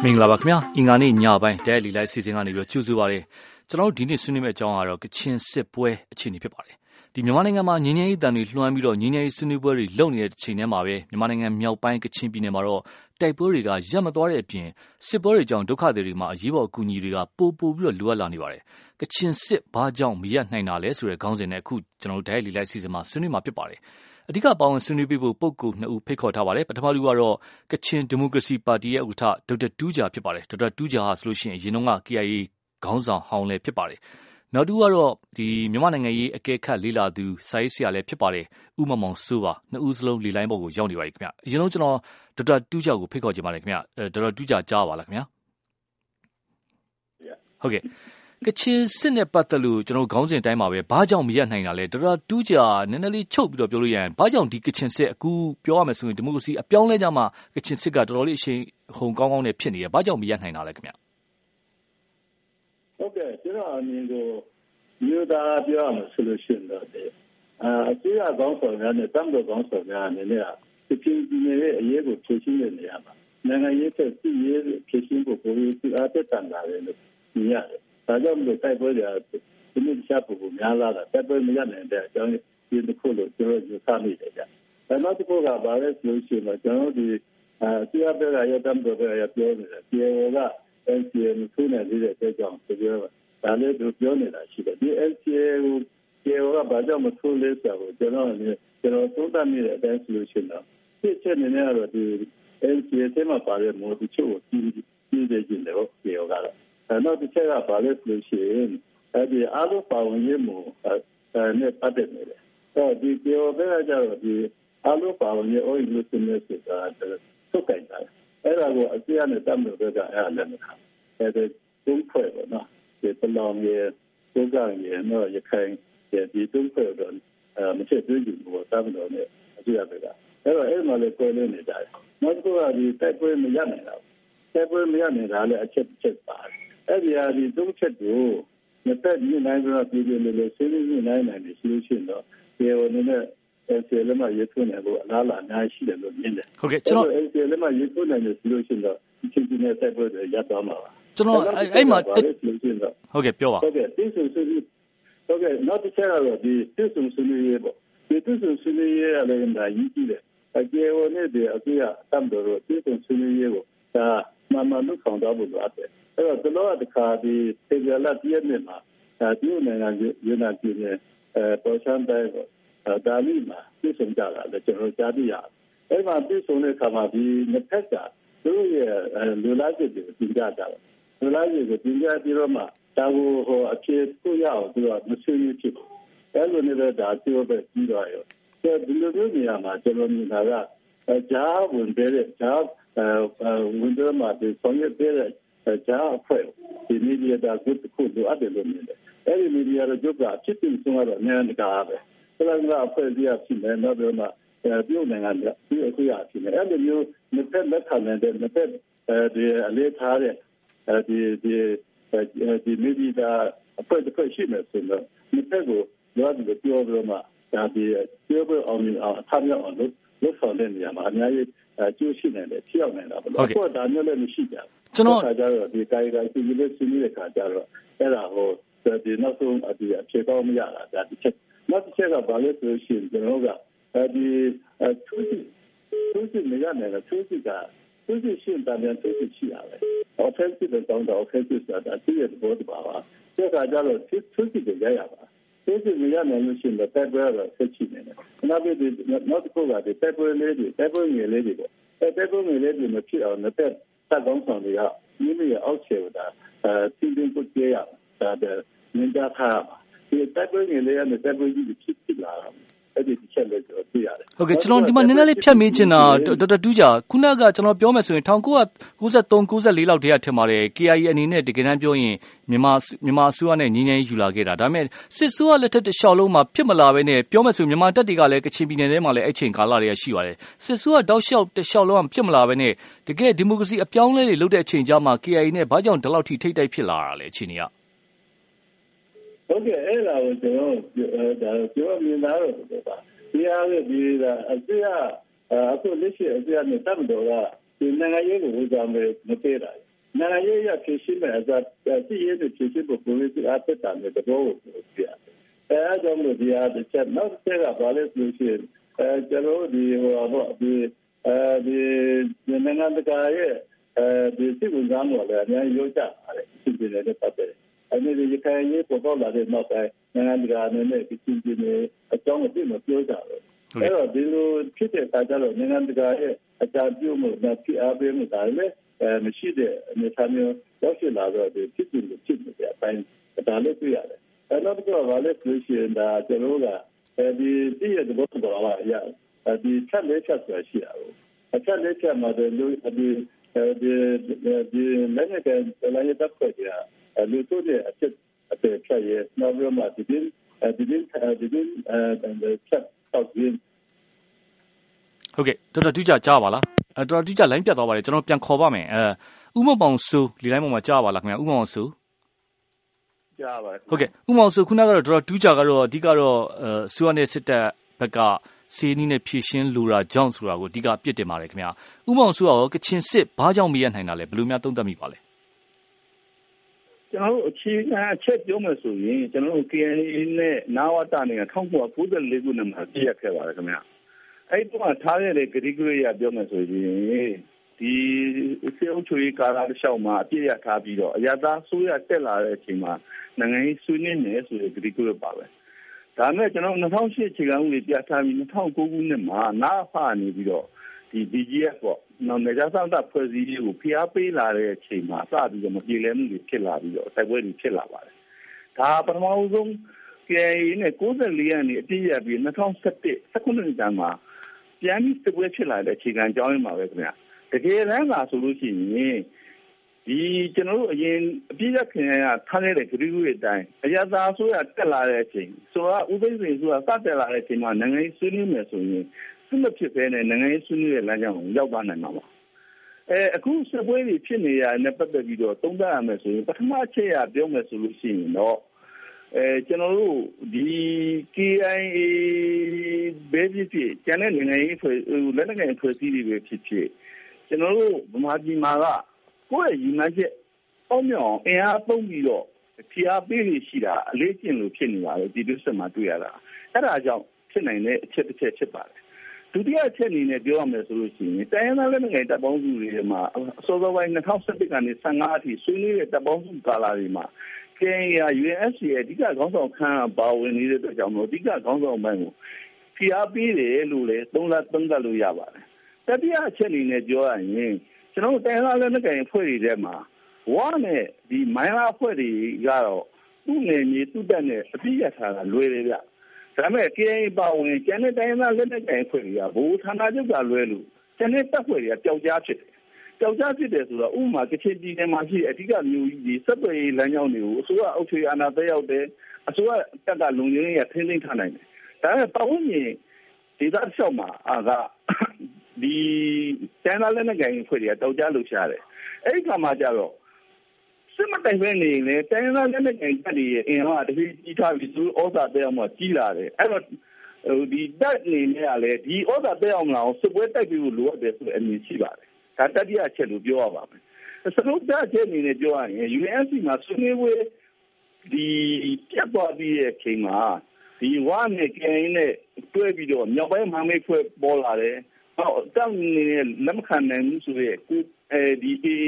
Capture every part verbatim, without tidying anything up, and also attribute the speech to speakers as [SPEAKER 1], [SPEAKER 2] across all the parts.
[SPEAKER 1] မင်္ဂလာပါခင်ဗျာအင်္ဂါနေ့ညပိုင်းတဲလီလိုက်စီစဉ်ကနေပြီးတော့ကြိုဆိုပါရစေကျွန်တော်တို့ဒီနေ့ဆွေးနွေးမယ့်အကြောင်းကတော့ကချင်စစ်ပွဲအခြေအနေဖြစ်ပါတယ်ဒီမြန်မာနိုင်ငံမှာငင်းငယ်ရေးတန်တွေလွှမ်းပြီးတော့ငင်းငယ်ရေးဆွေးနွေးပွဲတွေလုပ်နေတဲ့ချိန်ထဲမှာပဲမြန်မာနိုင်ငံမြောက်ပိုင်းကချင်ပြည်နယ်မှာတော့တိုက်ပွဲတွေကရပ်မသွားတဲ့အပြင်စစ်ပွဲတွေကြောင့်ဒုက္ခသည်တွေမှာအရေးပေါ်အကူအညီတွေကပိုပိုပြီးတော့လိုအပ်လာနေပါတယ်ကချင်စစ်ဘာကြောင့်မရပ်နိုင်တာလဲဆိုတဲ့ခေါင်းစဉ်နဲ့အခုကျွန်တော်တို့တဲလီလိုက်စီစဉ်မှာဆွေးနွေးမှာဖြစ်ပါတယ်အဓိကပါဝင်ဆွေးနွေးပေးဖို့ပုဂ္ဂိုလ်နှစ်ဦးဖိတ်ခေါ်ထားပါတယ်ပထမလူကတော့ကချင်ဒီမိုကရေစီပါတီရဲ့ဥက္ကဋ္ဌဒေါက်တာတူးဂျာဖြစ်ပါတယ်ဒေါက်တာတူးဂျာဟာဆိုလို့ရှိရင်အရင်တုန်းက K I A ခေါင်းဆောင်ဟောင်းလည်းဖြစ်ပါတယ်နောက်တူကတော့ဒီမြန်မာနိုင်ငံရေးအကဲခတ်လေးလာသူစာရေးဆရာလည်းဖြစ်ပါတယ်ဥမမောင်စိုးပါနှစ်ဦးစလုံးလေလိုင်းပေါ်ကိုရောက်နေပါပြီခင်ဗျအရင်ဆုံးကျွန်တော်ဒေါက်တာတူးဂျာကိုဖိတ်ခေါ်ချင်ပါတယ်ခင်ဗျဒေါက်တာတူးဂျာကြားပါလားခင်ဗျဟုတ်ကဲ့ကချင်စစ်နဲ့ပတ်သက်လို့ကျွန်တော်ခေါင်းစဉ်တိုင်းမှာပဲဘာကြောင့်မရပ်နိုင်တာလဲဒေါက်တာတူးဂျာနည်းနည်းလေးချုပ်ပြီးတော့ပြောလို့ရရင်ဘာကြောင့်ဒီကချင်စစ်အခုပြောရမယ်ဆိုရင်ဒီမိုကရေစီအပြောင်းလဲကြမှာကချင်စစ်ကတော်တော်လေးအရှိန်ဟုန်ကောင်းကောင်းနဲ့ဖြစ်နေရဘာကြောင့်မရပ်နိုင်တာလဲခင်ဗျ
[SPEAKER 2] ဟုတ်ကဲ့ကျွန်တော်အမြင်ကိုမြို့သားပြောရမယ်ဆိုလို့ရှိရင်တော့ဒီအာအစိုးရကောင်းဆောင်များနဲ့တမ်တော်ကောင်းဆောင်များအနေနဲ့ကချင်ပြည်နယ်ရဲ့အရေးကိုဖြေရှင်းနေရမှာနိုင်ငံရေးသက်စီရေးဖြေရှင်းဖို့ကိုယ်ကြီးအားတက်တန်လာတယ်လို့မြင်ရတယ်ဒါကြောင့်မလို့တိုက်ပွဲတွေဒီနေ့တခြားပုံပုံများလာတာတိုက်ပွဲမရနိုင်တဲ့အကြောင်းဒီတစ်ခုလို့ကျွန်တော်ယူဆမိတယ်ကြာဒါနောက်တစ်ခုကဘာလဲဆိုလို့ရှိရင်ကျွန်တော်ဒီအစိုးရဘက်ကရတမ်တော်ဘက်ကရပြောနေတယ်ပြေက N C A ကိုထုနေတဲ့အကြောင်းပြောဒါလည်းသူပြောနေတာရှိတယ်ဒီ N C A ကိုပြေကဘာကြောင့်မထုလဲဆိုတော့ကျွန်တော်ကျွန်တော်သုံးသပ်မိတဲ့အတိုင်းဆိုလို့ရှိရင်တော့ဖြစ်ချက်နေနေတော့ဒီ N C A ထဲမှာပါတဲ့မို့ဒီချို့ကိုပြီးပြီးနေတယ်ဟုတ်ပြေကတော့နောက်တစ်ချက်ကဘာလဲဆိုလို့ရှိရင်အဲဒီအားလုံးပါဝင်ရေးမှုနဲ့ပတ်သက်နေတယ်။အဲဒီပြောဘယ်ကြတော့ဒီအားလုံးပါဝင်ရေးအိုးလို့ဆိုနေဆိုတာသုတ်ကြိုင်တာ။အဲ့ဒါကိုအစီအနဲ့တမ်းလို့ကအဲ့ဒါလည်းမထား။အဲဒီသုံးဖွဲ့ပေါ့နော်။ဒီပလောင်ရဲ့သုတ်ကြရဲ့နော်ရခိုင်ဒီသုံးဖွဲ့တော့မချစ်သေးဘူးပေါ့တမ်းလို့နဲ့အစီအပဲက။အဲ့တော့အဲ့မှာလည်းကိုယ်လေးနေကြတယ်။နောက်တစ်ခုကဒီတိုက်ပွဲမရနိုင်တော့တိုက်ပွဲမရနိုင်တာလည်းအချက်ချက်ပါတယ်။အဲ့ဒီအဒီသုံးချက်ကိုမတက်ညနိုင်တော့ပြည်ပြည်လေးလေးဆေးလေးညနိုင်နိုင်တယ်ရှိလို့ရှိရင်တော့ဒီဟိုနည်းနဲ့ဆယ်လမရွထွန်းနေဖို့အလားလာအများရှိတယ်လို့မြင်တယ်
[SPEAKER 1] ဟုတ်ကဲ့ကျွန်တော်
[SPEAKER 2] ဆယ်လမရွထွန်းနိုင်တယ်ရှိလို့ရှိရင်တော့ချင်းချင်းနဲ့တိုက်ပွဲတွေရပ်သွားမှာပါ
[SPEAKER 1] ကျွန်တော်အဲ့မှာဟုတ်ကဲ့ပြောပါ
[SPEAKER 2] ဟုတ်ကဲ့ဒီဆိုဆိုဟုတ်ကဲ့နောက်တစ်ချက်ကတော့ဒီသူ့ဆုံဆွေးနွေးရေးပေါ့ဒီသူ့ဆုံဆွေးနွေးရေးအလည်းဒါရည်ကြည့်တယ်အကျေဟိုနဲ့ဒီအစိုးရတမ်တော်သူ့ဆုံဆွေးနွေးရေးကိုဒါမှန်မှန်လို့ဆောင်တော့ဖို့လိုအပ်တယ်အဲ့တော့ကျွန်တော်ကတခါဒီပေကြလာပြည့်နေမှာဒီနိုင်ငံယူနာပြည်နယ်အဲပေါ်ချမ်းတိုင်းဒါလီမှာပြည့်စုံကြတာလည်းကျွန်တော်ကြားသိရတယ်အဲ့မှာပြည့်စုံတဲ့အခါမှာဒီနှစ်ဖက်ကသူ့ရဲ့လူလာချက်တွေပြင်ကြတာလူလာချက်ကိုပြင်ကြပြီးတော့မှဒါကိုဟိုအခြေကိုရအောင်သူကမဆွေးနွေးဖြစ်ဘူးအဲ့လိုနေတဲ့ဒါပြောပဲပြီးတော့ရောဒီလိုမျိုးနေရာမှာကျွန်တော်မြင်တာကဂျားဝင်တဲ့ဂျားဝင်တဲ့မှာဒီဆောင်ရွက်တဲ့ဂျားအဖွဲ့ဒီမီဒီယာကသူ့ကိုလိုအပ်တယ်လို့မြင်တယ်အဲ့ဒီမီဒီယာတို့ကအဖြစ်အပျက်ဆုံးတော့အများကြီးကားပဲဆလန်ကအဖွဲ့အစည်းအဖြစ်နဲ့တော့ဒီမှာပြုနိုင်ငံကဒီအခုရဖြစ်နေအဲ့ဒီမျိုးနှစ်ဖက်လက်ခံတဲ့နှစ်ဖက်ဒီအလေးထားတဲ့ဒီဒီဒီမီဒီယာအဖွဲ့တစ်ဖွဲ့ရှိနေဆိုတော့နှစ်ဖက်ကိုတော့ဒီပြောလို့မှဒါဒီပြောဖို့အောင်အောင်အထမ်းရအောင်လို့လို့ဆောင်တဲ့နေရာမှာအများကြီးကျိုးရှိနေတယ်ဖြစ်အောင်နေတာပေါ့အခုဒါမျိုးလည်းမရှိကြဘူး
[SPEAKER 1] ကျွန်တော်
[SPEAKER 2] ခါကြတော့ဒီကာယကစီကြီးလေးစီးနေတဲ့ခါကြတော့အဲ့ဒါဟိုဒီနောက်ဆုံးဒီအခြေကောင်းမရတာဒါတစ်ချက်နောက်တစ်ချက်ကဘာလဲဆိုရှင်ကျွန်တော်ကဒီသူစီသူစီမရနိုင်တဲ့သူစီကသူစီရှင်တမ်းသူစီရှိရတယ် offensive တောင်းတော့ offensive ဆိုတာသူရဲ့ဘောတပါပါဒီခါကြတော့သူစီကိုရရပါသူစီမရနိုင်လို့ရှင်တော့တိုက်ပွဲတော့ဆက်ချနေတယ်နောက်ပြီးနောက်တစ်ခုကဒီတိုက်ပွဲလေးတွေတိုက်ပွဲငယ်လေးတွေပေါ့တိုက်ပွဲငယ်လေးတွေမဖြစ်အောင်တစ်သက်သက်ကောင်းဆောင်တွေကမိမိရဲ့အောက်ခြေကဒါစီးရင်ကိုကြရတာဒါမြင်ကြတာဒီတိုက်ပွဲငယ်လေးနဲ့တိုက်ပွဲကြီးဖြစ်ဖြစ်လာတာအဲ့ဒီချက်လေးကိုသိရတယ်
[SPEAKER 1] ဟုတ်ကဲ့ကျွန်တော်ဒီမှာနည်းနည်းလေးဖြတ်မေးချင်တာဒေါက်တာတူးဂျာခုနကကျွန်တော်ပြောမယ်ဆိုရင်၁၉၉၃ ၉၄လောက်တည်းကထင်ပါတယ် K I A အနေနဲ့တကယ်တမ်းပြောရင်မြန်မာမြန်မာအစိုးရနဲ့ငြိမ်းချမ်းရေးယူလာခဲ့တာဒါပေမဲ့စစ်ဆိုးကလက်ထက်တစ်လျှောက်လုံးမှာဖြစ်မလာဘဲနဲ့ပြောမယ်ဆိုမြန်မာတပ်တွေကလည်းကချင်ပြည်နယ်ထဲမှာလည်းအဲ့ချိန်ကာလတွေကရှိပါတယ်စစ်ဆိုးကတောက်လျှောက်တစ်လျှောက်လုံးကဖြစ်မလာဘဲနဲ့တကယ်ဒီမိုကရေစီအပြောင်းလဲတွေလုပ်တဲ့အချိန်ကြာမှာ K I A နဲ့ဘာကြောင့်ဒီလောက်ထိထိတ်တိုက်ဖြစ်လာတာလဲအချိန်ကြီးက
[SPEAKER 2] ဟုတ်ကဲ့အဲ့ဒါကိုကျွန်တော်ဒါပြောမြင်တာတော့ပါဒီအားဖြင့်ဒီအစိုးရအခုလက်ရှိအစိုးရနဲ့တပ်မတော်ကဒီနိုင်ငံရေးကိုဝေဖန်မယ်မပေးတာနိုင်ငံရေးရဖြစ်ရှိမဲ့အစားစီးရဲတွေဖြစ်ရှိဖို့ကိုယ်ကအသက်တာနဲ့တဘောကိုပြရတယ်အဲအကြောင်းလို့ဒီအားတစ်ချက်နောက်တစ်ချက်ကဘာလဲဆိုရှင်အဲကျွန်တော်ဒီဟိုတော့ဒီအဲဒီနိုင်ငံတကာရဲ့အဲဒီစိတ်ဝင်စားမှုလည်းအများကြီးရောကြပါတယ်ဒီပြည်နယ်နဲ့ပတ်သက်အဲဒီဒီခိုင်ရေးပေါ်ပေါက်လာတဲ့နောက်ပိုင်းနိုင်ငံတကာအနေနဲ့ဒီပြည်နယ်အကြောင်းအပြည့်မပြောကြဘူးအဲ့တော့ဒီလိုဖြစ်တဲ့အခါကျတော့နိုင်ငံတကာရဲ့အကြံပြုမှုနဲ့ဖြစ်အားပေးမှုဒါလည်းမရှိတဲ့အနေအထားမျိုးရောက်ရှိလာတော့ဒီဖြစ်ဖြစ်ဖြစ်နေတဲ့အပိုင်းဒါလည်းတွေ့ရတယ်အဲ့တော့တော့ဘာလဲဆိုရှင်ဒါကျွန်တော်ကဒီတည့်ရတဲ့ဘုရားလာရဒီချက်လေးချက်ဆိုရှိရအောင်အချက်လေးချက်မှာဒီဒီဒီဒီလည်းကလည်းတပ်ခွဲကြလူတို့တဲ့အချက်အပြည့်ဖြည့်ရနောက်ပြီးမှဒီဒီဒီဒီဒီချက်တော့ဒီ
[SPEAKER 1] ဟုတ်ကဲ့တော်တော်တူးကြကြားပါလားအဲတော်တော်တူးကြလိုင်းပြတ်သွားပါတယ်ကျွန်တော်ပြန်ခေါ်ပါမယ်အဲဥမပေါင်စုလီလိုင်းပေါ်မှာကြားပါလားခင်ဗျာဥမပေါင်စု
[SPEAKER 2] ကြားပါ
[SPEAKER 1] ဟုတ်ကဲ့ဥမပေါင်စုခုနကတော့တော်တော်တူးကြကတော့အဓိကတော့အဲဆူရနဲ့စစ်တပ်ဘက်ကစီနီးနဲ့ဖြည့်ရှင်းလူတာကြောင့်ဆိုတာကိုအဓိကပြစ်တင်ပါတယ်ခင်ဗျာဥမပေါင်စုရောကချင်စစ်ဘာကြောင့်မရနိုင်တာလဲဘယ်လိုများသုံးသပ်မိပါလဲ
[SPEAKER 3] ကျွန်တော်တို့အခြေခံအချက်ပြောမယ်ဆိုရင်ကျွန်တော်တို့ K N A နဲ့နာဝတနဲ့၁၉၉၄ခုနှစ်မှာပြည့်ရခဲ့ပါတယ်ခင်ဗျာအဲ့ဒီမှာထားရတဲ့ဂရိကရိယာပြောမယ်ဆိုရင်ဒီစေအုပ်ချုပ်ရေးကာလတစ်လျှောက်မှာအပြည့်ရထားပြီးတော့အရသာဆိုရတက်လာတဲ့အချိန်မှာနိုင်ငံရေးဆွေးနွေးနေဆိုတဲ့ဂရိကရိယာပါပဲဒါနဲ့ကျွန်တော်၂၀၀၈အခြေခံဥပဒေပြဋ္ဌာန်းပြီး၂၀၀၉ခုနှစ်မှာနာဖာနေပြီးတော့ဒီ B G F ပေါ့နော်နေကြဆောင်တာဖွဲ့စည်းရေးကိုဖိအားပေးလာတဲ့အချိန်မှာစပြီးတော့မပြေလည်မှုတွေဖြစ်လာပြီးတော့တိုက်ပွဲတွေဖြစ်လာပါတယ်ဒါပထမဆုံး K N A နဲ့၉၄ရက်နေအပြည့်ရပြီး၂၀၁၁ ၁၉နှစ်တန်းမှာပြန်ပြီးတိုက်ပွဲဖြစ်လာတဲ့အခြေခံအကြောင်းရင်းပါပဲခင်ဗျာတကယ်တမ်းလာဆိုလို့ရှိရင်ဒီကျွန်တော်တို့အရင်အပြည့်ရခင်ရထားတဲ့ဂရီဂူရဲ့အတိုင်းအရသာဆိုရတက်လာတဲ့အချိန်ဆိုတော့ဥပဒေစဉ်ဆိုတာစတက်လာတဲ့အချိန်မှာနိုင်ငံရေးဆွေးနွေးမယ်ဆိုရင်သူ့မဖြစ်ဘဲနဲ့နိုင်ငံရေးဆွေးနွေးတဲ့လမ်းကြောင်းကိုရောက်သွားနိုင်မှာပါအဲအခုစစ်ပွဲတွေဖြစ်နေရတဲ့ပတ်သက်ပြီးတော့သုံးသပ်ရမယ်ဆိုရင်ပထမအချက်ရပြောမယ်ဆိုလို့ရှိရင်တော့အဲကျွန်တော်တို့ဒီ K I A ဘေးဖြစ်ဖြစ်ကျန်တဲ့နိုင်ငံရေးဖွဲ့လက်နက်ကိုင်ဖွဲ့စည်းတွေပဲဖြစ်ဖြစ်ကျွန်တော်တို့ဗမာပြည်မှာကကိုယ့်ရဲ့ယူနက်ချက်အောင်မြောင်အင်အားသုံးပြီးတော့ဖိအားပေးနေရှိတာအလေးကျင့်လို့ဖြစ်နေပါလေဒီလိုဆက်မှာတွေ့ရတာအဲ့ဒါကြောင့်ဖြစ်နိုင်တဲ့အချက်တစ်ချက်ဖြစ်ပါတယ်ဒုတိယအချက်အနေနဲ့ပြောရမယ်ဆိုလို့ရှိရင်တိုင်းရင်းသားလက်နက်ကိုင်တပ်ပေါင်းစုတွေမှာအစောစောပိုင်း၂၀၁၁ကနေ၁၅အထိဆွေးနွေးတဲ့တပ်ပေါင်းစုကာလတွေမှာကင်ယာ U N S C ရဲ့အဓိကခေါင်းဆောင်ခန်းပါဝင်နေတဲ့အတွက်ကြောင့်မို့အဓိကခေါင်းဆောင်ပိုင်းကိုဖိအားပေးတယ်လို့လည်းသုံးသပ်သုံးသပ်လို့ရပါတယ်တတိယအချက်အနေနဲ့ပြောရရင်ကျွန်တော်တို့တိုင်းရင်းသားလက်နက်ကိုင်အဖွဲ့တွေထဲမှာဝါနဲ့ဒီမိုင်းလာအဖွဲ့တွေကတော့သူ့နယ်မြေသူ့တပ်နဲ့အပြည့်ရထားတာလွယ်တယ်ဗျဒါပေမဲ့ K I A ပါဝင်ကျန်တဲ့တိုင်းရင်းသားလက်နက်ကိုင်အဖွဲ့တွေကဘိုးဌာနချုပ်ကလွဲလို့ကျန်တဲ့တပ်ဖွဲ့တွေကပျောက်ကြားဖြစ်တယ်ပျောက်ကြားဖြစ်တယ်ဆိုတော့ဥပမာကချင်ပြည်နယ်မှာရှိအဓိကမျိုးကြီးဒီစက်သွယ်ရေးလမ်းကြောင်းတွေကိုအစိုးရအုပ်ချုပ်ရေးအာဏာသိမ်းရောက်တယ်အစိုးရတပ်ကလုံခြုံရေးရထိန်းသိမ်းထားနိုင်တယ်ဒါပေမဲ့ပတ်ဝန်းကျင်ဒေသတစ်လျှောက်မှာအာကဒီကျန်တဲ့လက်နက်ကိုင်အဖွဲ့တွေကတောက်ကြားလှုပ်ရှားတယ်အဲ့ဒီခါမှာကျတော့စစ်မတိုင်ပဲနေရင်လည်းတိုင်းရင်းသားလက်နက်ကိုင်တပ်တွေရဲ့အင်အားတဖြည်းကြီးထားပြီးသူဩဇာတက်အောင်မှကြီးလာတယ်အဲ့တော့ဟိုဒီတပ်နေနဲ့ကလည်းဒီဩဇာတက်အောင်မလားစစ်ပွဲတိုက်ပြီးလိုအပ်တယ်ဆိုတဲ့အမြင်ရှိပါတယ်ဒါတတိယအချက်လို့ပြောရပါမယ်စရုပ်သားချက်အနေနဲ့ပြောရရင် U N C မှာဆွေးနွေးပွဲဒီပြတ်သွားပြီးရဲ့အချိန်မှာဒီဝါနဲ့ကင်နဲ့တွဲပြီးတော့မြောက်ပိုင်းမဟာမိတ်ဖွဲ့ပေါ်လာတယ်ဟောတောင်းနေလက်မခံနိုင်ဘူးဆိုရဲကိုအဲဒီ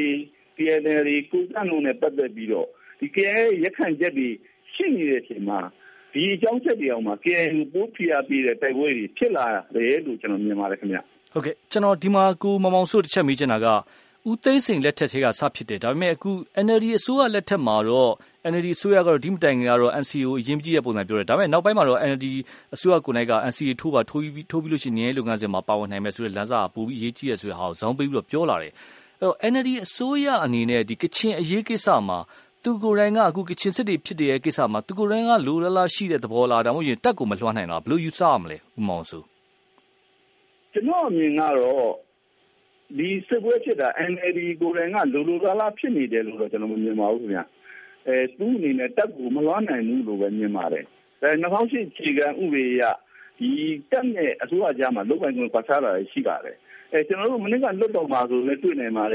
[SPEAKER 3] P N L ကိုကန့်လုံးနဲ့ပတ်သက်ပြီးတော့ဒီ K I A ရခိုင်ချက်တွေရှိနေတဲ့အချိန်မှာဒီအကြောင်းချက်တွေအောင်မှာ K I A ပိုးဖိအားပေးတဲ့တိုက်ပွဲတွေဖြစ်လာတယ်လို့ကျွန်တော်မြင်ပါတယ်ခင်ဗျ
[SPEAKER 1] ဟုတ်ကဲ့ကျွန်တော်ဒီမှာကိုမောင်မောင်စိုးတစ်ချက်မေးချင်တာကဦးသိန်းစိန်လက်ထက်ထဲကစဖြစ်တယ်ဒါပေမဲ့အခု N L D အစိုးရလက်ထက်မှာတော့ N L D အစိုးရကတော့ဒီမတိုင်ခင်ကတော့ N C A ကိုအရင်ကြည့်တဲ့ပုံစံပြောတယ်ဒါပေမဲ့နောက်ပိုင်းမှာတော့ N L D အစိုးရကိုယ်တိုင်က N C A ထိုးပါထိုးပြီးထိုးပြီးလို့ရှိရင်လုပ်ငန်းစဉ်မှာပါဝင်နိုင်မယ်ဆိုတဲ့လမ်းစာပို့ပြီးအရေးကြီးရဆိုတဲ့ဟာကိုဇောင်းပေးပြီးတော့ပြောလာတယ်အဲ့တော့ N L D အစိုးရအနေနဲ့ဒီကချင်အရေးကိစ္စမှာသူကိုယ်တိုင်ကအခုကချင်စစ်တွေဖြစ်တဲ့ကိစ္စမှာသူကိုယ်တိုင်ကလိုလားလားရှိတဲ့သဘောလားဒါမှမဟုတ်ရင်တက်ကိုမလွှမ်းနိုင်တာဘယ်လိုယူဆရမလဲဦးမောင်စိုး
[SPEAKER 3] ကျွန်တော်အမြင်ကတော့ဒီစစ်ပွဲဖြစ်တာ N L D ကိုယ်တိုင်ကလိုလိုလားလားဖြစ်နေတယ်လို့တော့ကျွန်တော်မမြင်ပါဘူးခင်ဗျအဲသူ့အနေနဲ့တက်ကိုမလွှမ်းနိုင်ဘူးလို့ပဲမြင်ပါတယ်ဒါ၂၀၀၈ခြေခံဥပဒေအရဒီတက်နဲ့အစိုးရကြားမှာလုပ်ပိုင်ခွင့်ကွာခြားတာရှိပါတယ်အဲကျွန်တော်တို့မနေ့ကလွတ်တော်မှာဆိုလည်းတွေ့နိုင်ပါတယ်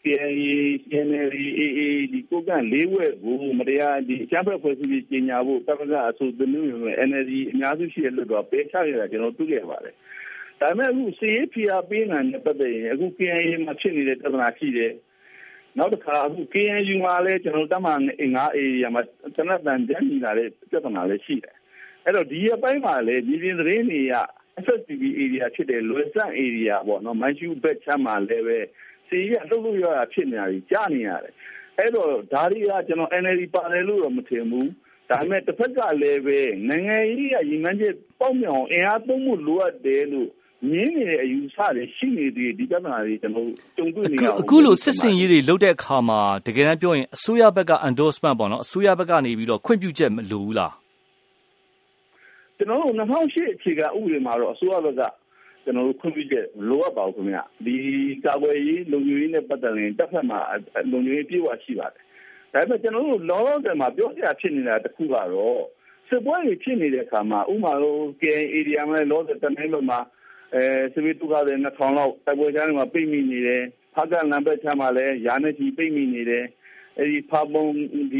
[SPEAKER 3] K N A N L D A A ဒီကိုကန့်လေးဝက်ကိုမတရားဒီအကြမ်းဖက်ဖွဲ့စည်းပြီးကြီးညာဖို့တပ်ဖက်ကအဆိုသွင်းနေ N L D အများစုရှိတဲ့လွှတ်တော်ပယ်ချရတာကျွန်တော်တွေ့ခဲ့ပါတယ်ဒါပေမဲ့အခုစီအေးဖီအာပေးနိုင်တဲ့ပတ်သက်ရင်အခု K N A မှာဖြစ်နေတဲ့ပြဿနာရှိတယ်နောက်တစ်ခါအခု K N U မှာလည်းကျွန်တော်တမန်ငါး area မှာတနက်တန်ကြမ်းနေတာလည်းပြဿနာလည်းရှိတယ်အဲ့တော့ဒီအပိုင်းမှာလည်းဒီပြင်သတင်းတွေက S S T V area ဖြစ်တဲ့လွယ်စန့် area ပေါ့နော်မိုင်းရှူဘက်ချမ်းမှာလည်းပဲစီရလှုပ်လို့ရတာဖြစ်နေတာကြီးကြားနေရတယ်အဲ့တော့ဒါတွေကကျွန်တော် N L D ပါတယ်လို့တော့မထင်ဘူးဒါပေမဲ့တစ်ဖက်ကလည်းပဲနိုင်ငံရေးရည်မှန်းချက်ပေါက်မြောင်အင်အားသုံးမှုလိုအပ်တယ်လို့မြင်းနေတဲ့အယူဆတွေရှိနေသေးဒီပြဿနာတွေကျွန်တော်ကြုံတွေ့နေရ
[SPEAKER 1] အခုလိုစစ်စင်ရေးတွေလုပ်တဲ့အခါမှာတကယ်တမ်းပြောရင်အစိုးရဘက်က endorsement ပေါ့နော်အစိုးရဘက်ကနေပြီးတော့ခွင့်ပြုချက်မလိုဘူးလား
[SPEAKER 3] ကျွန်တော်တို့၂၀၀၈အခြေခံဥပဒေမှာတော့အစိုးရဘက်ကကျွန်တော်တို့ခွင့်ပြုချက်လိုအပ်ပါဘူးခင်ဗျဒီကာကွယ်ရေးလုံခြုံရေးနဲ့ပတ်သက်ရင်တစ်ဖက်မှာလုံခြုံရေးပြေဝရှိပါတယ်ဒါပေမဲ့ကျွန်တော်တို့လောလောဆယ်မှာပြောပြဖြစ်နေတာတစ်ခုကတော့စစ်ပွဲတွေဖြစ်နေတဲ့အခါမှာဥမာလို့ K N A area မှာလောဆယ်တနိုင်လုံးမှာအဲစစ်ဘေးဒုက္ခတွေနှစ်ထောင်လောက်တိုက်ပွဲကြားတွေမှာပိတ်မိနေတယ်ဖားကလမ်းဘက်ချမ်းမှာလည်းရာနဲ့ချီပိတ်မိနေတယ်အဲဒီဖားပုံဒီ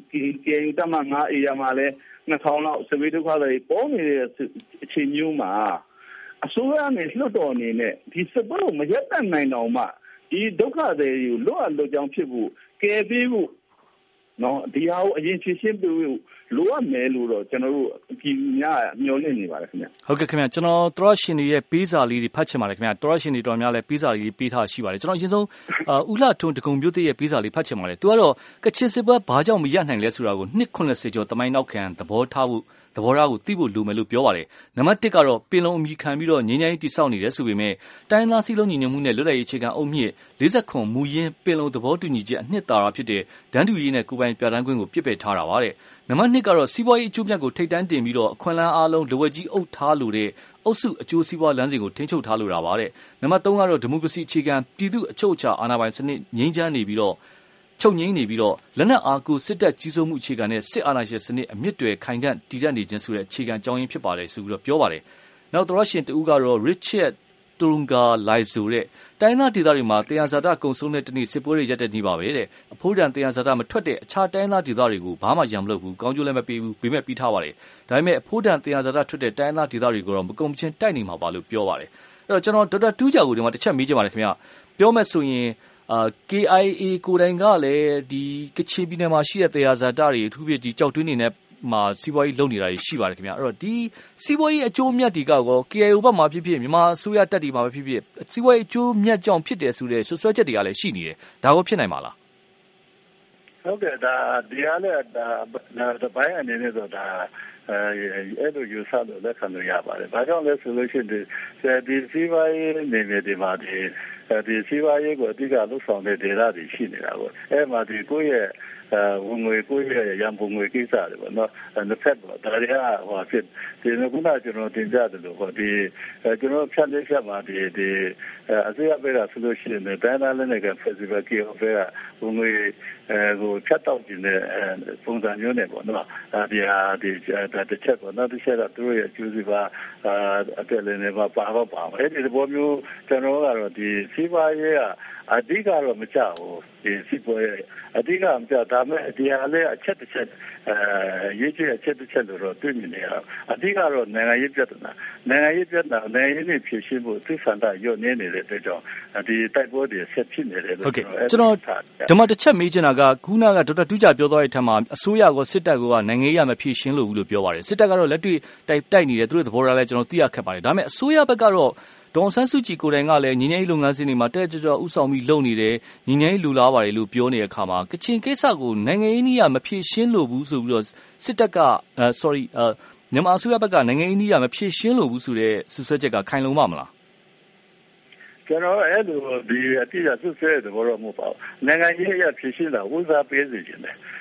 [SPEAKER 3] K N U တမန်ငါး area မှာလည်းနှစ်ထောင်လောက်စစ်ဘေးဒုက္ခတွေပေါ်နေတဲ့အခြေမျိုးမှာအစိုးရနဲ့လွှတ်တော်အနေနဲ့ဒီစစ်ပွဲကိုမရပ်တန့်နိုင်တော့မှဒီဒုက္ခတွေကိုလွတ်အပ်လွတ်ကြောင်းဖြစ်ဖို့ကယ်ပေးဖို့နော်ဒီဟာကိုအရင်ဖြည့်ရှင်းပေးဖို့လိုအပ်မယ်လို့တော့ကျွန်တော်တို့ဒီညမျှော်လင့်နေပါတယ်ခင်ဗျ
[SPEAKER 1] ဟုတ်ကဲ့ခင်ဗျကျွန်တော်တော်ရရှင်တွေရဲ့ပေးစာလေးတွေဖတ်ချင်ပါတယ်ခင်ဗျတော်ရရှင်တွေတော်များလဲပေးစာလေးပေးထားရှိပါတယ်ကျွန်တော်အရင်ဆုံးဦးလှထွန်းတကုံမျိုးသိရဲ့ပေးစာလေးဖတ်ချင်ပါတယ်သူကတော့ကချင်စစ်ပွဲဘာကြောင့်မရပ်နိုင်လဲဆိုတာကိုနှစ်ခုနှစ်ဆယ်ကျော်တမိုင်းနောက်ခံသဘောထားဖို့သဘောထားကိုသိဖို့လိုမယ်လို့ပြောပါတယ်နံပါတ်တစ်ကတော့ပင်လုံအမိခံပြီးတော့ငြိမ်းချမ်းရေးတည်ဆောက်နေတယ်ဆိုပေမဲ့တိုင်းသားစည်းလုံးညီညွတ်မှုနဲ့လွတ်လပ်ရေးအခြေခံအုတ်မြစ်လေးဆက်ခွန်မူရင်းပင်လုံသဘောတူညီချက်အနှစ်သာရဖြစ်တဲ့ဒန်းတူရေးနဲ့ကိုယ်ပိုင်ပြဋ္ဌာန်းခွင့်ကိုပြစ်ပယ်ထားတာပါတဲ့နံပါတ်နှစ်ကတော့စီးပွားရေးအကျိုးမြတ်ကိုထိပ်တန်းတင်ပြီးတော့အခွင့်အလမ်းအားလုံးလိုဝက်ကြီးအုပ်ထားလို့တဲ့အုပ်စုအကျိုးစီးပွားလမ်းစဉ်ကိုထိန်းချုပ်ထားလို့တာပါတဲ့နံပါတ်သုံးကတော့ဒီမိုကရေစီအခြေခံပြည်သူ့အချုပ်အခြာအာဏာပိုင်စနစ်ငြိမ်းချမ်းနေပြီးတော့ချုပ်ငြိမ်းနေပြီးတော့လက်နက်အားကိုစစ်တပ်ကြီးစိုးမှုအခြေခံနဲ့စစ်အာဏာရှင်စနစ်အမြင့်တွေခိုင်ခံ့တည်တတ်နေခြင်းဆိုတဲ့အခြေခံကြောင်းရင်းဖြစ်ပါတယ်ဆိုပြီးတော့ပြောပါတယ်။နောက်သောရှင်တူကတော့ Richard Turunga Laizo တဲ့တိုင်းသားဒေသတွေမှာတရားဇာတကုံဆုံးတဲ့တနည်းစစ်ပွဲတွေရပ်တဲ့နေပါပဲတဲ့အဖိုးတန်တရားဇာတမထွက်တဲ့အခြားတိုင်းသားဒေသတွေကိုဘာမှရံမလုပ်ဘူးကောင်းကျိုးလည်းမပေးဘူးဘေးမဲ့ပြီးထားပါတယ်။ဒါပေမဲ့အဖိုးတန်တရားဇာတထွက်တဲ့တိုင်းသားဒေသတွေကိုတော့မကုံချင်းတိုက်နေမှာပါလို့ပြောပါတယ်။အဲ့တော့ကျွန်တော်ဒေါက်တာတူးကြကိုဒီမှာတစ်ချက်မေးချင်ပါတယ်ခင်ဗျ။ပြောမယ်ဆိုရင်အာ K I A ကိုယ်တိုင်ကလည်းဒီကချင်ပြည်နယ်မှာရှိတဲ့တရားဇာတတွေအထူးဖြင့်ဒီကြောက်တွင်းနေနဲ့မှာစီးပွားရေးလုပ်နေတာရှိပါတယ်ခင်ဗျအဲ့တော့ဒီစီးပွားရေးအကျိုးမြတ်တွေကကော K I A ဘက်မှာဖြစ်ဖြစ်မြန်မာအစိုးရတပ်တွေမှာပဲဖြစ်ဖြစ်စီးပွားရေးအကျိုးမြတ်ကြောင့်ဖြစ်တယ်ဆိုတဲ့ဆွဆွဲချက်တွေကလည်းရှိနေတယ်ဒါကိုဖြစ်နိုင်မှာလား
[SPEAKER 2] ဟုတ်ကဲ့ဒါဒီအားလည်းဒါဒါဘိုင်းအနေနဲ့တော့ဒါအဲအဲ့လိုယူဆလို့လက်ခံလို့ရပါတယ်ဘာကြောင့်လဲဆိုလို့ရှိရင်ဒီစီးပွားရေးနေနေဒီမှာဒီဒီစီးပွားရေးကိုအဓိကလှုပ်ဆောင်တဲ့ဒေသတွေရှိနေတာပေါ့အဲ့မှာဒီကိုယ့်ရဲ့ဝင်ငွေကိုယ့်ရဲ့ရန်ပုံငွေကိစ္စတွေပေါ့နော်တစ်ဖက်ပေါ့ဒါတွေကဟိုဖြစ်ဒီကခုနကျွန်တော်တင်ပြတယ်လို့ပေါ့ဒီကျွန်တော်ဖြတ်လေးဖြတ်မှာဒီဒီအစိုးရဘက်ကဆိုလို့ရှိရင်တိုင်းသားလည်းနဲ့က Festival ကဘက်ကဝင်ငွေဟိုဖြတ်တော့ကျင်တဲ့ပုံစံမျိုးနဲ့ပေါ့နော်ဒီဟာဒီတစ်ချက်ပေါ့နော်တစ်ချက်ကသူတို့ရဲ့အကျိုးစီးပွားအတက်လည်းနေပါပါတော့ပါအဲ့ဒီဘောမျိုးကျွန်တော်ကတော့ဒီစီးပွားရေးကအဓိကတော့မကြဘူးဒီစီးပွားရေးအဓိကမကြဒါမဲ့ဒီဟာလည်းအချက်တစ်ချက်အဲရေးချအချက်တစ်ချက်လို့တော့တွေ့မြင်နေရအဓိကတော့နိုင်ငံရေးပြဿနာနိုင်ငံရေးပြဿနာနိုင်ငံရေးနဲ့ဖြေရှင်းဖို့သိစံတာညွတ်နေနေတဲ့အတွက်ကြောင့်ဒီတိုက်ပွဲတွေဆက်ဖြစ်နေတယ်လို့
[SPEAKER 1] ကျွန်တော်ဒီမှာတစ်ချက်မေးချင်တာကခုနကဒေါက်တာတူးကြပြောသွားတဲ့အထက်မှာအစိုးရကစစ်တပ်ကနိုင်ငံရေးရမဖြေရှင်းလို့ဘူးလို့ပြောပါတယ်စစ်တပ်ကတော့လက်တွေ့တိုက်တိုက်နေတယ်သူတို့သဘောထားလဲကျွန်တော်သိရခက်ပါတယ်ဒါပေမဲ့အစိုးရဘက်ကတော့ဒေါ်ဆန်းစုကြည်ကိုယ်တိုင်ကလည်းညီငယ်ရေးလုပ်ငန်းစဉ်တွေမှာတက်ကြွကြွဥဆောင်ပြီးလုပ်နေတယ်ညီငယ်ရေးလူလားပါတယ်လို့ပြောနေတဲ့အခါမှာကချင်ကိစ္စကိုနိုင်ငံရေးနည်းရမဖြေရှင်းလို့ဘူးဆိုပြီးတော့စစ်တပ်က sorry မြန်မာအစိုးရဘက်ကနိုင်ငံရေးနည်းရမဖြေရှင်းလို့ဘူးဆိုတဲ့ဆွဆွဲချက်ကခိုင်လုံပါမလား
[SPEAKER 2] ကျွန်တော်အဲ့လိုဒီအတိအကျဆွဆွဲတဲ့ဘောတော့မဟုတ်ပါဘူးနိုင်ငံရေးရဖြေရှင်းတာဦးစားပေးစီခြင်းတယ်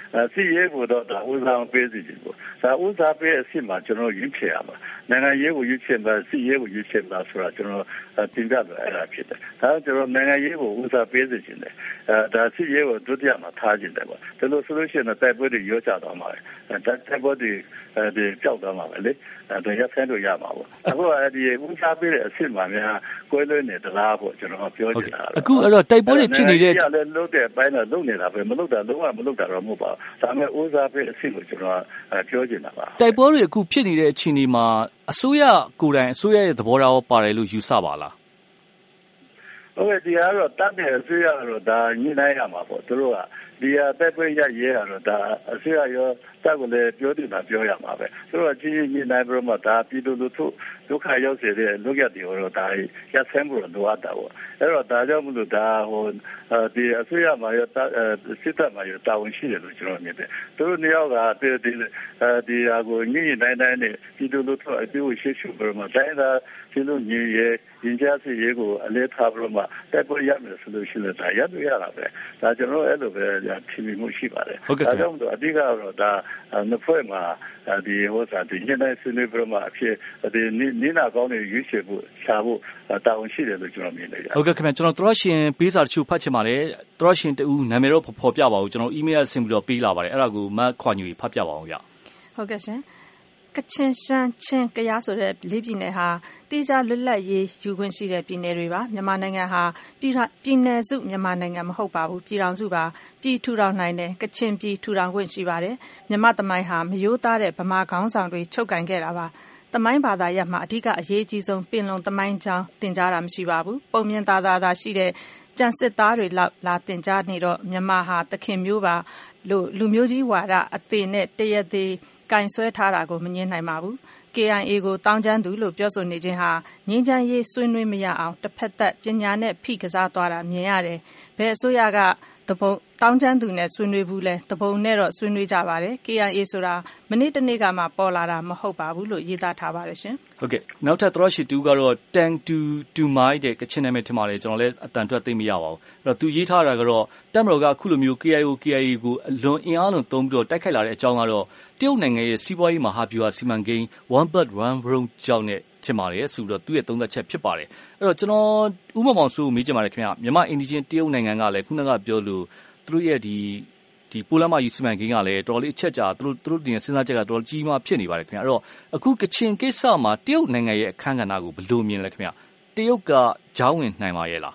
[SPEAKER 3] စီရေးကိုတော့ဒါဦးစားပေးစီတယ်ပေါ့ဒါဦးစားပေးအစ်မှာကျွန်တော်ရွေးချယ်ရမှာနိုင်ငံရေးကိုရွေးချယ်မှာစီရေးကိုရွေးချယ်မှာဆိုတာကျွန်တော်တင်ပြတယ်အဲ့ဒါဖြစ်တယ်ဒါကျွန်တော်နိုင်ငံရေးကိုဦးစားပေးစီခြင်းတယ်အဲဒါစီရေးကိုဒုတိယမှာထားခြင်းတယ်ပေါ့ဒါလို့ဆိုလို့ရှိရင်တိုက်ပွဲတွေရောကြသွားမှာပဲတိုက်ပွဲတွေအဲဒီကြောက်သွားမှာပဲလေဒါရဆန်းလို့ရမှာပေါ့အခုအဲဒီဦးစားပေးတဲ့အစ်မှာများကွဲလွဲနေသလားပေါ့ကျွန်တော်ပြောချင်တာ
[SPEAKER 1] အခုအဲ့တော့တိုက်ပွဲတွေဖြစ်နေတဲ့
[SPEAKER 3] လည်းလုံးတဲ့အပိုင်းတော့လုံးနေတာပဲမလုံးတာလုံးဝမလုံးတာတော့မဟုတ်ပါဘူးဒါပေမဲ့ဦးစားပေးအစ်ကိုကျွန်တော်ပြောချင်တာပါ
[SPEAKER 1] တိုက်ပွဲတွေအခုဖြစ်နေတဲ့အခြေအနေမှာအစိုးရကိုယ်တိုင်အစိုးရရဲ့သဘောထားရောပါတယ်လို့ယူဆပါလား
[SPEAKER 3] ဟုတ်ကဲ့ဒီကတော့တတ်တဲ့အစိုးရကတော့ဒါညှိနှိုင်းရမှာပေါ့သူတို့ကဒီအသက်ပွဲရရဲကတော့ဒါအစိုးရရောတက်ကိုလည်းပြောတင်တာပြောရမှာပဲသူတို့ကကြီးကြီးညှိနှိုင်းပြီးတော့မှဒါပြည်သူလူထုဒုက္ခရောက်စေတဲ့လူရက်တွေကိုတော့ဒါရဆန်းဖို့လိုအပ်တာပေါ့အဲ့တော့ဒါကြောင့်မလို့ဒါဟိုဒီအစိုးရမှာရောစစ်တပ်မှာရောတာဝန်ရှိတယ်လို့ကျွန်တော်မြင်တယ်သူတို့နှစ်ယောက်ကဒီဒီဒီအကိုညှိနှိုင်းတိုင်းနဲ့ပြည်သူလူထုအကျိုးရှိရှိပြီးတော့မှတိုင်းသာဒီလိုညင်ရဲရင်ကြားစီရဲကိုအလေးထားပြီးတော့မှတက်ပွဲရမယ်ဆိုလို့ရှိရင်ဒါရတွေ့ရတာပဲဒါကျွန်တော်အဲ့လိုပဲထင်မြင်မှုရှိပါတယ်ဒါကြောင့်မလို့အဓိကတော့ဒါနှစ်ဖွဲ့မှာဒီဟိုစားဒီညနေဆွေးနွေးပြီးတော့မှအဖြစ်ဒီနိနာကောင်းတွေရွေးချယ်ဖို့ရှာဖို့တာဝန်ရှိတယ်လို့ကျွန်တော်မြင်တယ်
[SPEAKER 1] ဟုတ်ကဲ့ခင်ဗျကျွန်တော်သရရှင်ပေးစာတချို့ဖတ်ချင်ပါတယ်သရရှင်တူနာမည်တော့ဖော်ပြပါဦးကျွန်တော် email ဆင်းပြီးတော့ပေးလာပါတယ်အဲ့ဒါကိုမတ်ခွာညူဖတ်ပြပါအောင်ဗျ
[SPEAKER 4] ဟုတ်ကဲ့ရှင်ကချင်ရှမ်းချင်းကယားဆိုတဲ့လေးပြည်နယ်ဟာတိကျလွတ်လပ်ရေးယူခွင့်ရှိတဲ့ပြည်နယ်တွေပါမြန်မာနိုင်ငံဟာပြည်ပြည်နယ်စုမြန်မာနိုင်ငံမဟုတ်ပါဘူးပြည်ထောင်စုပါပြည်ထူထောင်နိုင်တယ်ကချင်ပြည်ထူထောင်ခွင့်ရှိပါတယ်မြန်မာသမိုင်းဟာမယိုးသားတဲ့ဗမာခေါင်းဆောင်တွေချုပ်ကင်ခဲ့တာပါသမိုင်းဘာသာရပ်မှာအဓိကအရေးကြီးဆုံးပင်လုံသမိုင်းကြောင်းသင်ကြားတာမရှိပါဘူးပုံမြင်သာသာသာရှိတဲ့ကြံစစ်သားတွေလောက်လာသင်ကြားနေတော့မြန်မာဟာသခင်မျိုးပါလို့လူမျိုးကြီးဝါဒအသေးနဲ့တရက်သေးကင်ဆွဲထားတာကိုမငြင်းနိုင်ပါဘူး K I A ကိုတောင်းကျမ်းသူလို့ပြောဆိုနေခြင်းဟာငြိမ်းချမ်းရေးဆွေးနွေးမရအောင်တစ်ဖက်သက်ပညာနဲ့ဖိကစားသွားတာမြင်ရတယ်ဘယ်အစိုးရကတပုံတောင်းကျမ်းသူနဲ့ဆွေးနွေးဘူးလဲတပုံနဲ့တော့ဆွေးနွေးကြပါတယ် K I A ဆိုတာမနေ့တနေ့ကမှပေါ်လာတာမဟုတ်ပါဘူးလို့ရေးသားထားပါတယ်ရှင်
[SPEAKER 1] ဟုတ်ကဲ့နောက်ထပ်သရရှိတူကတော့ Tang to to my တဲ့ကချင်နာမည်ထင်ပါတယ်ကျွန်တော်လည်းအတန်ထွက်သိမရပါဘူးအဲ့တော့သူရေးထားတာကတော့တက်မတော်ကအခုလိုမျိုး K I O K I A ကိုအလွန်အင်အားလွန်သုံးပြီးတော့တိုက်ခိုက်လာတဲ့အကြောင်းကတော့တရုတ်နိုင်ငံရဲ့စီးပွားရေးမဟာဗျူဟာစီမံကိန်း One Belt One Road ကြောင့်နဲ့ထင်ပါတယ်ဆိုတော့သူ့ရဲ့သုံးသက်ချက်ဖြစ်ပါတယ်အဲ့တော့ကျွန်တော်ဥမမောင်စိုးကိုမေးချင်ပါတယ်ခင်ဗျမြန်မာအင်ဒီဂျင်တရုတ်နိုင်ငံကလည်းခုနကပြောလို့သူတို့ရဲ့ဒီဒီပိုလန်မာယူစီမံကိန်းကလည်းတော်တော်လေးအချက်ကြာသူတို့သူတို့တင်စဉ်းစားချက်ကတော်တော်ကြီးမားဖြစ်နေပါတယ်ခင်ဗျအဲ့တော့အခုကချင်ကိစ္စမှာတရုတ်နိုင်ငံရဲ့အခမ်းကဏ္ဍကိုဘယ်လိုမြင်လဲခင်ဗျတရုတ်ကကြောင်းဝင်နိုင်ပါရဲ့လား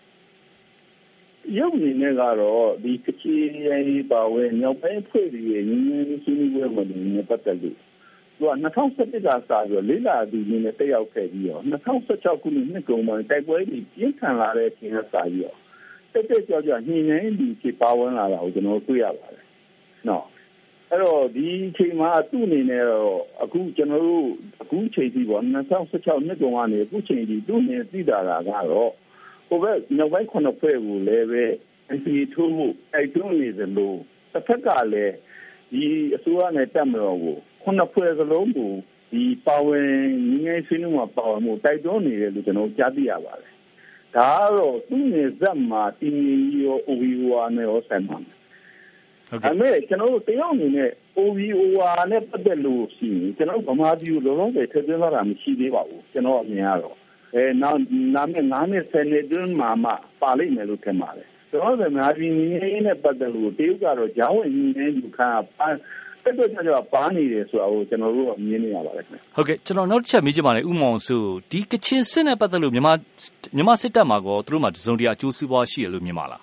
[SPEAKER 3] ရုပ်အနေနဲ့ကတော့ဒီကချင်ရေးပါဝင်မြောက်ပိုင်းဖွဲ့ပြီးရင်းနှီးဆွေးနွေးပွဲမှာနေပတ်သက်လို့သူက၂၀၁၁ကစပြီးတော့လေးလာသူနေနဲ့တက်ရောက်ခဲ့ပြီးတော့၂၀၁၆ခုနှစ်နှစ်ကုန်မှာတိုက်ပွဲတွေပြင်းထန်လာတဲ့အချိန်ကစပြီးတော့တက်တက်ကြောက်ကြောက်ညှိနှိုင်းပြီးဖြစ်ပါဝင်လာတာကိုကျွန်တော်တွေ့ရပါတယ်။နော်အဲ့တော့ဒီအချိန်မှာသူ့အနေနဲ့တော့အခုကျွန်တော်တို့အခုချိန်ကြီးပေါ့၂၀၁၆နှစ်ကုန်ကနေအခုချိန်ကြီးသူ့အနေနဲ့သိတာကတော့ဟိုဘက်နောက်ပိုင်းခုနှစ်ဖွဲ့ကိုလည်းပဲ N C A ထိုးဖို့တိုက်တွန်းနေသလိုတစ်ဖက်ကလည်းဒီအစိုးရနဲ့တပ်မတော်ကိုခုနှစ်ဖွဲ့စလုံးကိုဒီပါဝင်ငြိမ်းချမ်းဆွေးနွေးမှာပါဝင်မှုတိုက်တွန်းနေတယ်လို့ကျွန်တော်ကြားသိရပါတယ်။ဒါကတော့သူ့နေဇက်မှာတင်းကြီးရော O V O R နဲ့ရောဆိုင်ပါမယ်။ဟုတ်ကဲ့။အဲမဲ့ကျွန်တော်တို့တရုတ်အနေနဲ့ O V O R နဲ့ပတ်သက်လို့ရှိရင်ကျွန်တော်ဗမာပြည်ကိုလုံးဝထည့်သွင်းလာတာမရှိသေးပါဘူးကျွန်တော်အမြင်ကတော့အဲနောက်နာမည်ငါးနှစ်ဆယ်နှစ်တွင်းမှာမှပါလိမ့်မယ်လို့ထင်ပါတယ်ကျွန်တော်တို့မြန်မာပြည်နေနဲ့ပတ်သက်လို့တရုတ်ကတော့ဂျောင်းဝင်နေယူခါပါတက်တက်ကြွပါနေတယ်ဆိုတာကိုကျွန်တော်တို့မြင်နေရပါတယ်ခင်ဗျ
[SPEAKER 1] ဟုတ်ကဲ့ကျွန်တော်နောက်တစ်ချက်မေးချင်ပါတယ်ဥမောင်စုဒီကချင်စစ်နဲ့ပတ်သက်လို့မြန်မာမြန်မာစစ်တပ်မှာကောသူတို့မှာတစုံတရာအကျိုးစီးပွားရှိတယ်လို့မြင်ပါလား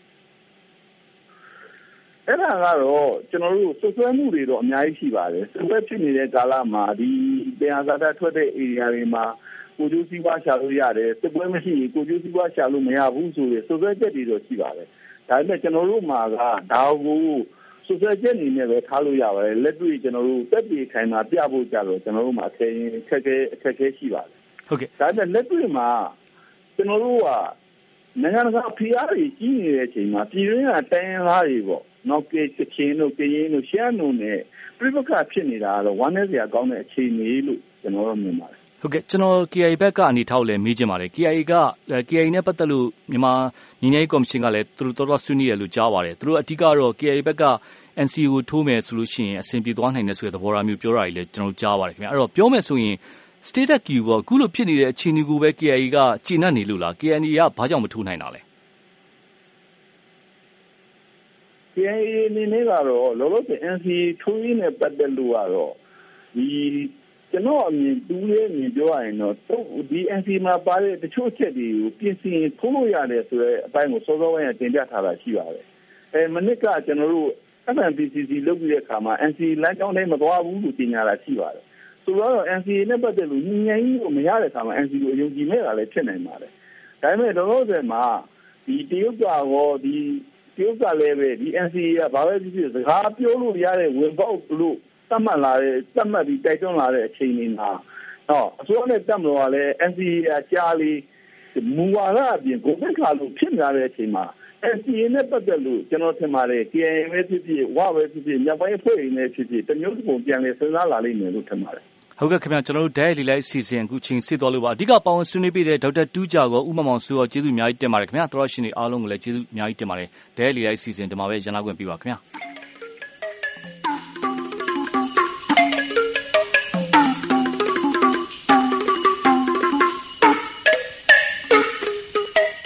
[SPEAKER 3] အဲ့ဒါကတော့ကျွန်တော်တို့စွပ်စွဲမှုတွေတော့အများကြီးရှိပါတယ်စွပ်စွဲဖြစ်နေတဲ့ကာလမှာဒီတရားစာတထွက်တဲ့ area တွေမှာကိုကျိုးစည်းပွားရှာလို့ရတယ်စစ်ပွဲမရှိရင်ကိုကျိုးစည်းပွားရှာလို့မရဘူးဆိုရင်စွပ်စွဲချက်တွေတော့ရှိပါတယ်ဒါပေမဲ့ကျွန်တော်တို့မှာကဒါကိုစွပ်စွဲချက်အနေနဲ့ပဲထားလို့ရပါတယ်လက်တွေ့ကျွန်တော်တို့တက်ပြီးခိုင်မှာပြဖို့ကြတော့ကျွန်တော်တို့မှာအခက်အခက်အခက်အခဲရှိပါတယ်
[SPEAKER 1] ဟုတ်ကဲ့
[SPEAKER 3] ဒါပေမဲ့လက်တွေ့မှာကျွန်တော်တို့ကနိုင်ငံတကာဖိအားတွေကြီးနေတဲ့အချိန်မှာပြည်တွင်းကတိုင်းရင်းသားတွေပေါ့နောက်ကကချင်တို့ကရင်တို့ရှမ်းတို့နဲ့ပြိပခါဖြစ်နေတာကတော့ဝမ်းနည်းစရာကောင်းတဲ့အခြေအနေလို့ကျွန်တော်တို့မြင်ပါတယ်
[SPEAKER 1] ဟဟုတ်ကဲ့ကျွန်တော် K I A ဘက်ကအနေထားကိုလည်းမေးချင်ပါတယ် K I A က K I A နဲ့ပတ်သက်လို့မြန်မာညီညွတ်ရေးကော်မရှင်ကလည်းသူတို့တော်တော်ဆွေးနွေးရလို့ကြားပါတယ်သူတို့အဓိကတော့ K I A ဘက်က N C A ကိုထိုးမယ်ဆိုလို့ရှိရင်အဆင်ပြေသွားနိုင်တယ်ဆိုတဲ့သဘောထားမျိုးပြောတာကြီးလည်းကျွန်တော်ကြားပါတယ်ခင်ဗျအဲ့တော့ပြောမယ်ဆိုရင် State Q ပေါ့အခုလိုဖြစ်နေတဲ့အခြေအနေကိုပဲ K I A ကကျေနပ်နေလို့လား K N A ကဘာကြောင့်မထိုးနိုင်တာလဲ
[SPEAKER 3] K I A အနေနဲ့ကတော့လောလောဆယ် N C A ထိုးရင်းနဲ့ပတ်သက်လို့ကတော့ဒီကျွန်တော်အမြင်တူးရဲ့အမြင်ပြောရရင်တော့ဒီ N C A မှာပါတဲ့တချို့ချက်တွေကိုပြင်ဆင်ထိုးလို့ရတယ်ဆိုတော့အပိုင်းကိုစောစောပိုင်းတင်ပြထားတာရှိပါတယ်အဲမနစ်ကကျွန်တော်တို့ F N P C C လုပ်ပြီးတဲ့အခါမှာ N C A လမ်းကြောင်းထဲမသွားဘူးလို့ကြေညာတာရှိပါတယ်ဆိုတော့ N C A နဲ့ပတ်သက်လို့ညဉ့်ညဉ့်ကိုမရတဲ့အခါမှာ N C A ကိုအယုံကြည်မဲ့တာလည်းဖြစ်နိုင်ပါတယ်ဒါပေမဲ့လောလောဆယ်မှာဒီတရုတ်ကရောဒီတရုတ်ကလည်းပဲဒီ N C A ကဘာပဲဖြစ်ဖြစ်စကားပြောလို့ရတဲ့ဝင်ပေါက်လို့သတ်မှတ်လာတဲ့သတ်မှတ်ပြီးတိုက်တွန်းလာတဲ့အချိန်တွေမှာတော့အစိုးရနဲ့တက်မလို့ကလည်း N C A ကကြားလေးမူဝါဒအပြင်ကိုယ်သက်ခါလို့ဖြစ်လာတဲ့အချိန်မှာ N C A နဲ့ပတ်သက်လို့ကျွန်တော်ထင်ပါတယ် K I A ပဲဖြစ်ဖြစ်ဝပဲဖြစ်ဖြစ်မြောက်ပိုင်းအဖွဲ့တွေနဲ့ဖြစ်ဖြစ်တမျိုးတစ်ပုံပြန်လဲစဉ်းစားလာလိမ့်မယ်လို့ထင်ပါတယ်
[SPEAKER 1] ဟုတ်ကဲ့ခင်ဗျာကျွန်တော်တို့ဒဲလီလိုက်အစီအစဉ်အခုချိန်စစ်တော်လို့ပါအဓိကပေါင်းဆွေးနွေးပေးတဲ့ဒေါက်တာတူးကြာကိုဥမ္မာမောင်ဆိုတော့ကျေးဇူးအများကြီးတင်ပါတယ်ခင်ဗျာတော်တော်ရှင်တွေအားလုံးကိုလည်းကျေးဇူးအများကြီးတင်ပါတယ်ဒဲလီလိုက်အစီအစဉ်ဒီမှာပဲရန်နာခွင့်ပေးပါခင်ဗျာ